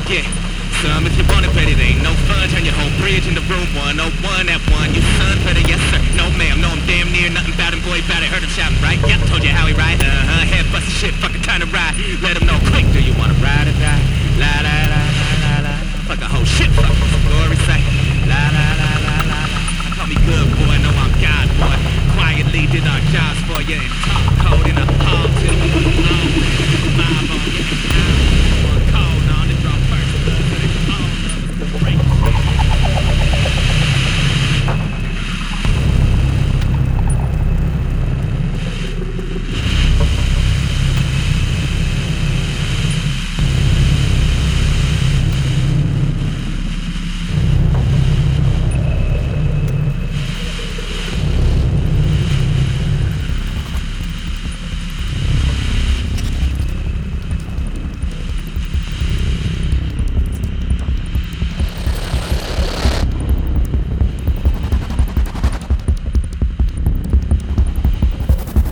get some if you want it, but it ain't no fun. Turn your whole bridge into room 101 at 1. You son better, yes sir. No ma'am, no I'm damn near nothing about him, boy about it. Heard him shouting, right? Yep, told you how he ride. Head bustin' shit, fucking time to ride. Let him know quick, do you wanna ride or die? La la la la la la. Fuck a whole shit, fuck the story say. La la la.